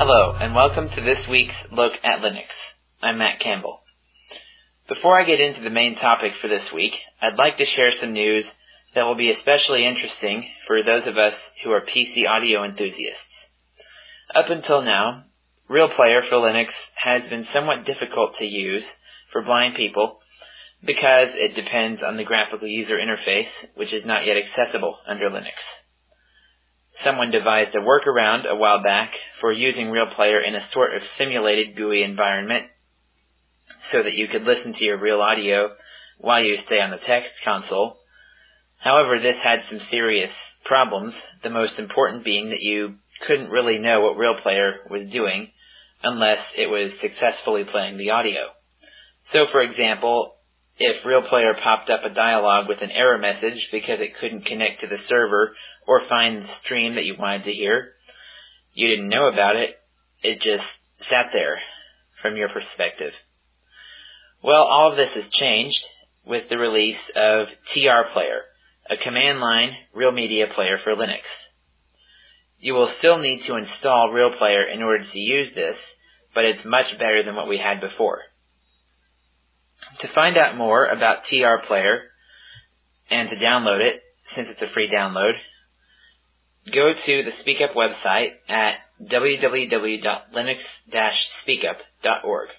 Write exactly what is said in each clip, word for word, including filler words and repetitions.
Hello, and welcome to this week's Look at Linux. I'm Matt Campbell. Before I get into the main topic for this week, I'd like to share some news that will be especially interesting for those of us who are P C audio enthusiasts. Up until now, RealPlayer for Linux has been somewhat difficult to use for blind people because it depends on the graphical user interface, which is not yet accessible under Linux. Someone devised a workaround a while back for using RealPlayer in a sort of simulated G U I environment so that you could listen to your real audio while you stay on the text console. However, this had some serious problems, the most important being that you couldn't really know what RealPlayer was doing unless it was successfully playing the audio. So, for example, if RealPlayer popped up a dialog with an error message because it couldn't connect to the server or find the stream that you wanted to hear, you didn't know about it, it just sat there from your perspective. Well, all of this has changed with the release of T R Player, a command line real media player for Linux. You will still need to install RealPlayer in order to use this, but it's much better than what we had before. To find out more about T R Player and to download it, since it's a free download, go to the SpeakUp website at w w w dot linux dash speakup dot org.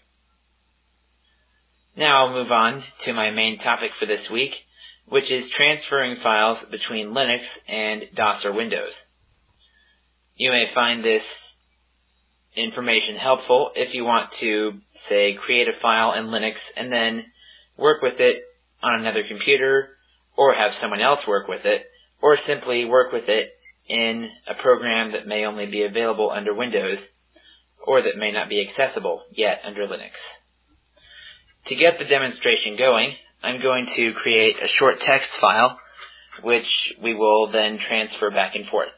Now I'll move on to my main topic for this week, which is transferring files between Linux and DOS or Windows. You may find this information helpful if you want to, say, create a file in Linux and then work with it on another computer, or have someone else work with it, or simply work with it in a program that may only be available under Windows, or that may not be accessible yet under Linux. To get the demonstration going, I'm going to create a short text file, which we will then transfer back and forth.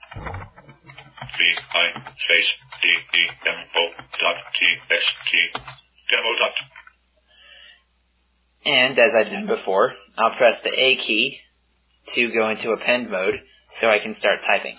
V I space D E M O dot T X T demo dot. And as I've done before, I'll press the A key to go into append mode so I can start typing.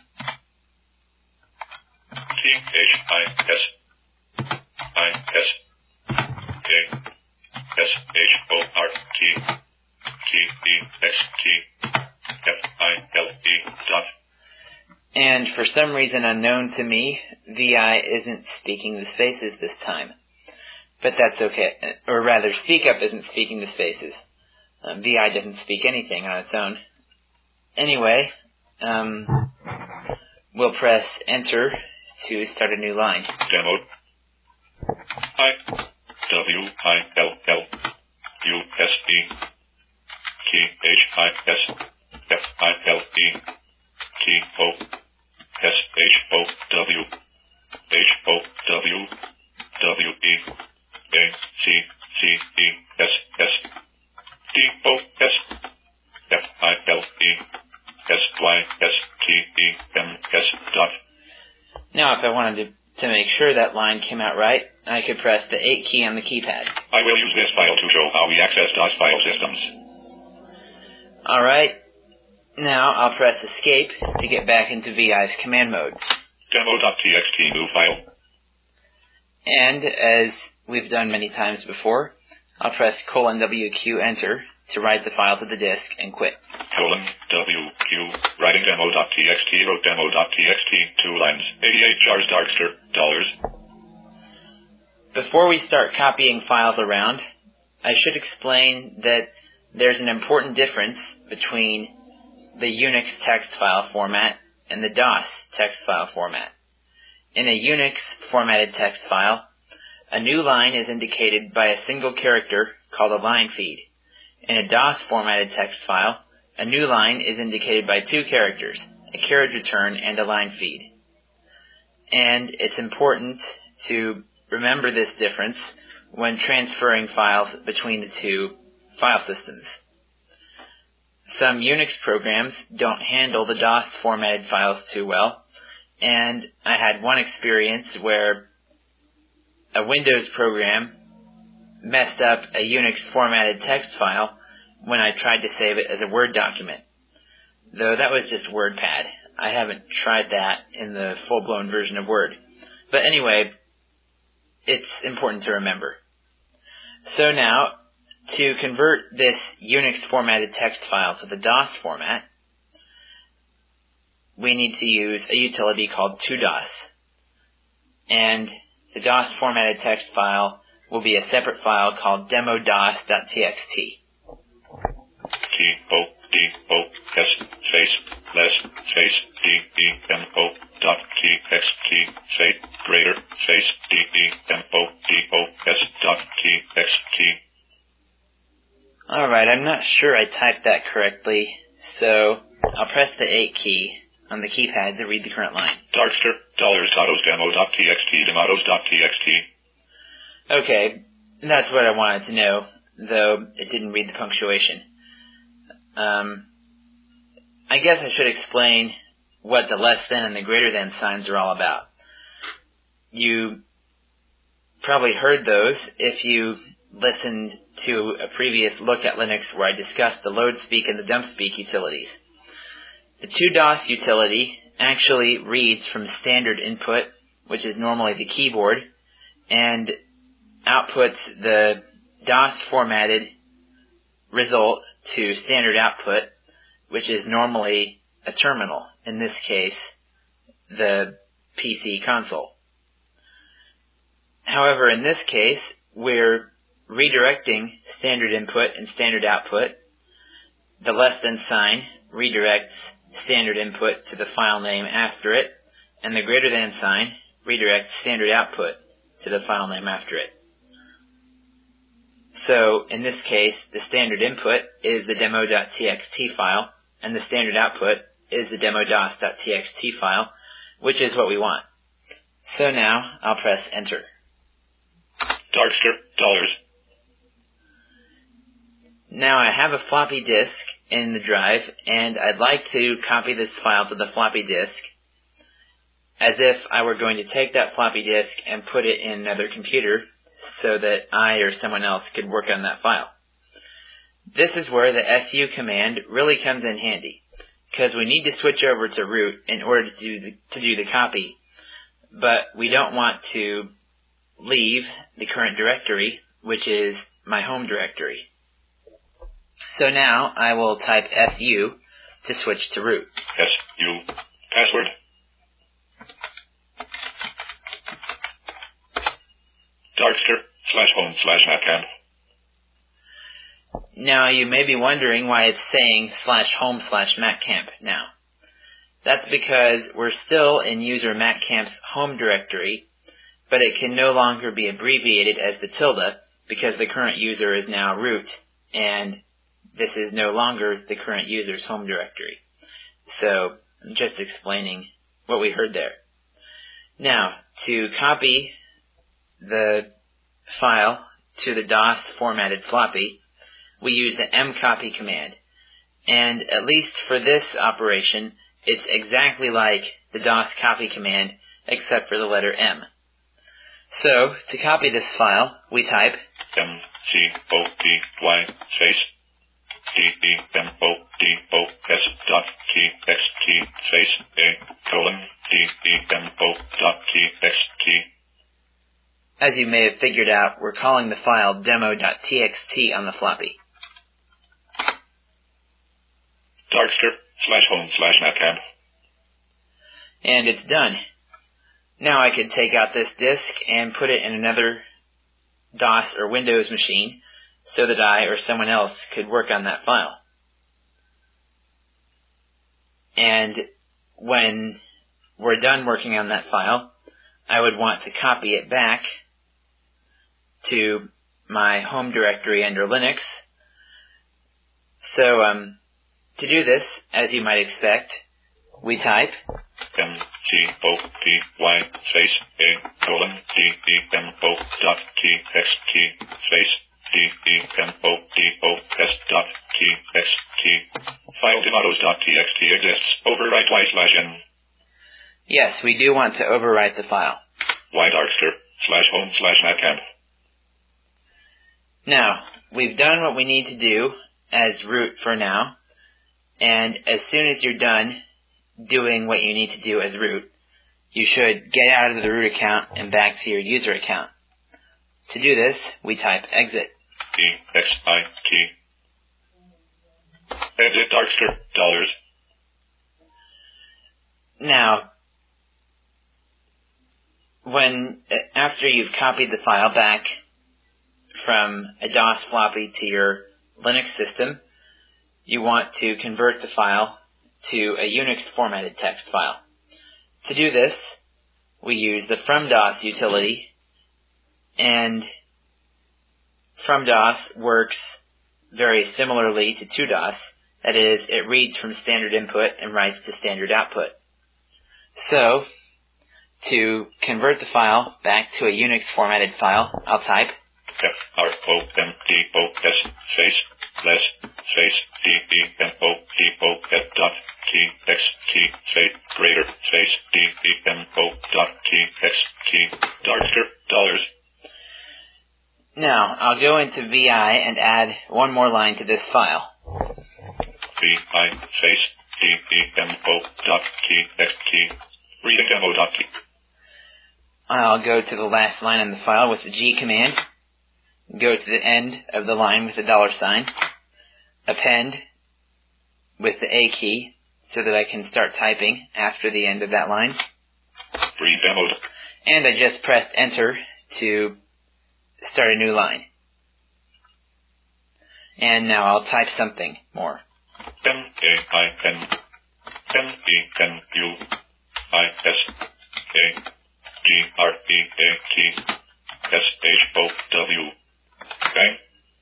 T H I S I S A S H O R T T E X T F I L E dot. And for some reason unknown to me, V I isn't speaking the spaces this time. But that's okay. Or rather, SpeakUp isn't speaking the spaces. Um, V I doesn't speak anything on its own. Anyway, um, we'll press Enter to start a new line. Demo. I W I L L U S E T H I S F I L E T O S H O W H O W W E A C C E S S T O S F I L E S Y S T E M S dot. Now, if I wanted to, to make sure that line came out right, I could press the eight key on the keypad. I will use this file to show how we access DOS file systems. Alright. Now I'll press Escape to get back into V I's command mode. Demo dot T X T new file. And as we've done many times before, I'll press colon W Q Enter to write the file to the disk and quit. Colon W Q writing demo dot T X T wrote demo dot T X T two lines eighty-eight jars darkster dollars. Before we start copying files around, I should explain that there's an important difference between the Unix text file format and the DOS text file format. In a Unix formatted text file, a new line is indicated by a single character called a line feed. In a DOS formatted text file, a new line is indicated by two characters, a carriage return and a line feed. And it's important to remember this difference when transferring files between the two file systems. Some Unix programs don't handle the DOS formatted files too well, and I had one experience where a Windows program messed up a Unix formatted text file when I tried to save it as a Word document. Though that was just WordPad. I haven't tried that in the full-blown version of Word. But anyway, it's important to remember. So now, to convert this Unix formatted text file to the DOS format, we need to use a utility called to dos. And the DOS formatted text file will be a separate file called demo dos dot t x t. T O D O S space less space D E M O dot T X T space greater space D E M O D O S dot T X T. Alright, I'm not sure I typed that correctly, so I'll press the eight key on the keypad to read the current line. Darkster, dollars, autos, demo dot T X T, demotos dot T X T. Okay, that's what I wanted to know, though it didn't read the punctuation. Um, I guess I should explain what the less than and the greater than signs are all about. You probably heard those if you listened to a previous look at Linux where I discussed the load speak and the dump speak utilities. The to dos utility actually reads from standard input, which is normally the keyboard, and outputs the DOS formatted result to standard output, which is normally a terminal, in this case, the P C console. However, in this case, we're redirecting standard input and standard output. The less than sign redirects standard input to the file name after it, and the greater than sign redirects standard output to the file name after it. So, in this case, the standard input is the demo dot T X T file, and the standard output is the demo dos dot T X T file, which is what we want. So now, I'll press enter. Darkster, dollars. Now I have a floppy disk in the drive, and I'd like to copy this file to the floppy disk as if I were going to take that floppy disk and put it in another computer so that I or someone else could work on that file. This is where the S U command really comes in handy, because we need to switch over to root in order to do the, to do the copy, but we don't want to leave the current directory, which is my home directory. So now I will type S U to switch to root. S U. Password. Darkster slash home slash matcamp. Now you may be wondering why it's saying slash home slash matcamp now. That's because we're still in user matcamp's home directory, but it can no longer be abbreviated as the tilde because the current user is now root, and this is no longer the current user's home directory. So I'm just explaining what we heard there. Now, to copy the file to the DOS formatted floppy, we use the mcopy command. And at least for this operation, it's exactly like the DOS copy command, except for the letter M. So, to copy this file, we type M C O P Y space D E M O D O S dot T X T space A colon D E M O dot T X T. As you may have figured out, we're calling the file demo dot T X T on the floppy. Darkster slash home slash matcamp. And it's done. Now I could take out this disk and put it in another DOS or Windows machine so that I or someone else could work on that file. And when we're done working on that file, I would want to copy it back to my home directory under Linux. So, um, to do this, as you might expect, we type M C O P Y space A colon D E M O dot T X T space D E M O D O S dot T X T. File demotos dot T X T exists. Overwrite Y slash N. Yes, we do want to overwrite the file. Y darkster slash home slash matcamp. Now, we've done what we need to do as root for now, and as soon as you're done doing what you need to do as root, you should get out of the root account and back to your user account. To do this, we type exit. E X I T. Exit Darkster dollars. Now, when after you've copied the file back from a DOS floppy to your Linux system, you want to convert the file to a Unix formatted text file. To do this, we use the FromDOS utility, and FromDOS works very similarly to ToDOS. That is, it reads from standard input and writes to standard output. So, to convert the file back to a Unix formatted file, I'll type F R O M D O S space less space D E M O D O F dot T X T space greater space D E M O dot T X T Darkster dollars. Now, I'll go into V I and add one more line to this file. V I space D E M O dot T X T reading demo dot T. I'll go to the last line in the file with the G command, go to the end of the line with the dollar sign, append with the A key so that I can start typing after the end of that line. Read demo. And I just pressed enter to start a new line. And now I'll type something more. M A I N M E N U I S A G R E A T S H O W. Okay?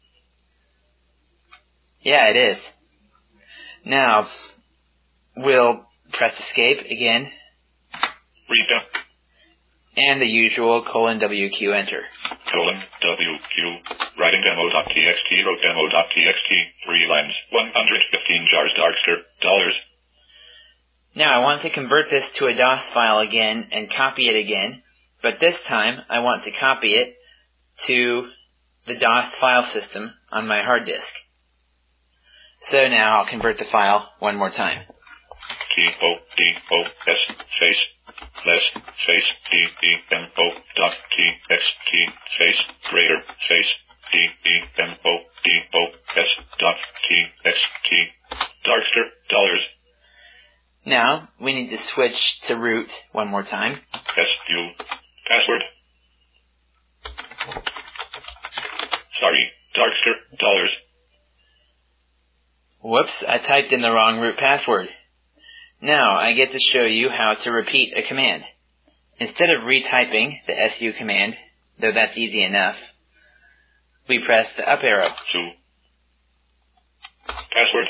Yeah, it is. Now, we'll press escape again. Read them. And the usual colon W Q enter. Colon W Q. Writing demo.txt, wrote demo.txt, three lines, one hundred fifteen jars Darkster, dollars. Now I want to convert this to a DOS file again and copy it again, but this time I want to copy it to the DOS file system on my hard disk. So now I'll convert the file one more time. T O D O S space less space D E M O dot T X T space greater space D E M O D O S dot T X T Darkster dollars. Now we need to switch to root one more time. S U password. Sorry, Darkster dollars. Whoops, I typed in the wrong root password. Now I get to show you how to repeat a command. Instead of retyping the S U command, though that's easy enough, we press the up arrow. Su. Password.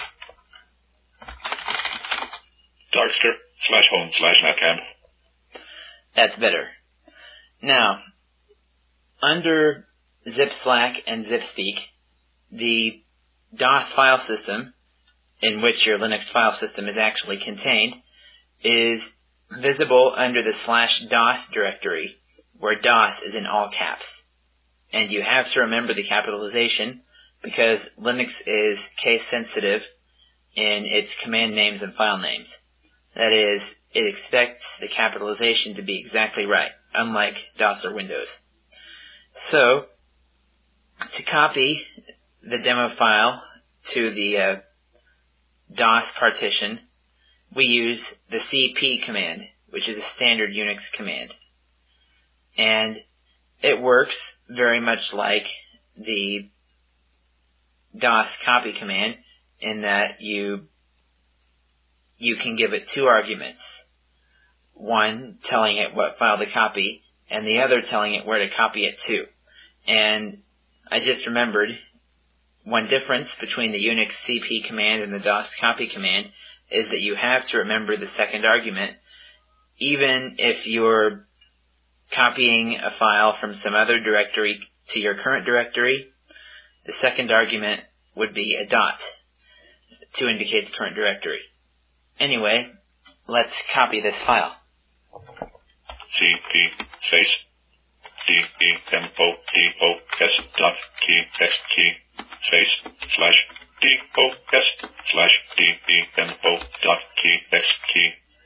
Darkster slash home slash netcam. That's better. Now, under ZipSlack and ZipSpeak, the DOS file system, in which your Linux file system is actually contained, is visible under the slash DOS directory, where DOS is in all caps. And you have to remember the capitalization, because Linux is case sensitive in its command names and file names. That is, it expects the capitalization to be exactly right, unlike DOS or Windows. So, to copy the demo file to the uh, DOS partition, we use the C P command, which is a standard Unix command. And it works very much like the DOS copy command in that you you can give it two arguments. One telling it what file to copy, and the other telling it where to copy it to. And I just remembered one difference between the Unix C P command and the DOS copy command is that you have to remember the second argument, even if you're copying a file from some other directory to your current directory. The second argument would be a dot to indicate the current directory. Anyway, let's copy this file. C P space D E M O D O S dot T X T space slash D O S slash D E M O dot T X T.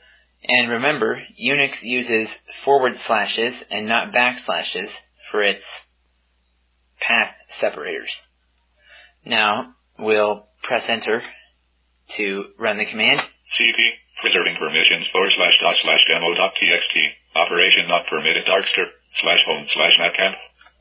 And remember, Unix uses forward slashes and not backslashes for its path separators. Now, we'll press enter to run the command. C P, preserving permissions forward slash dot slash demo dot txt, operation not permitted darkster, slash home slash netcamp.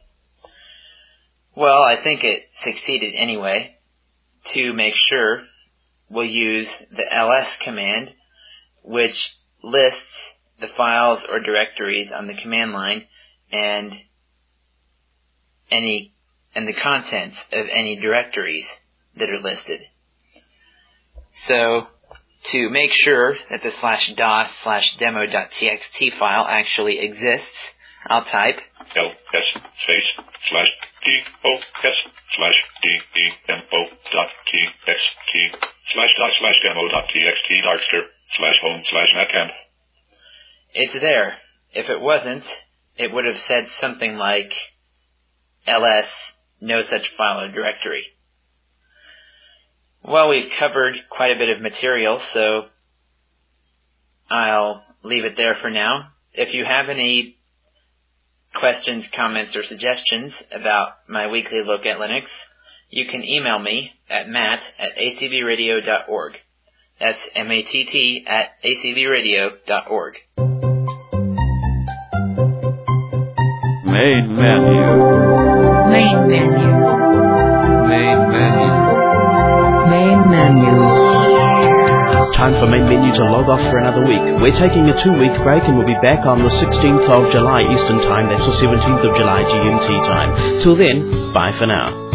Well, I think it succeeded anyway. To make sure, we'll use the ls command, which lists the files or directories on the command line and any and the contents of any directories that are listed. So, to make sure that the slash dos slash demo dot txt file actually exists, I'll type L S space slash D O S slash D E M O dot T X T slash dot slash demo dot txt darkster slash home slash netcamp. It's there. If it wasn't, it would have said something like ls no such file or directory. Well, we've covered quite a bit of material, so I'll leave it there for now. If you have any questions, comments, or suggestions about my weekly look at Linux, you can email me at matt at a c b radio dot org. That's M A T T at a c b radio dot org. Main menu. Main menu. Main menu. Main menu. Time for Main Menu to log off for another week. We're taking a two-week break and we'll be back on the sixteenth of July Eastern Time. That's the seventeenth of July G M T time. Till then, bye for now.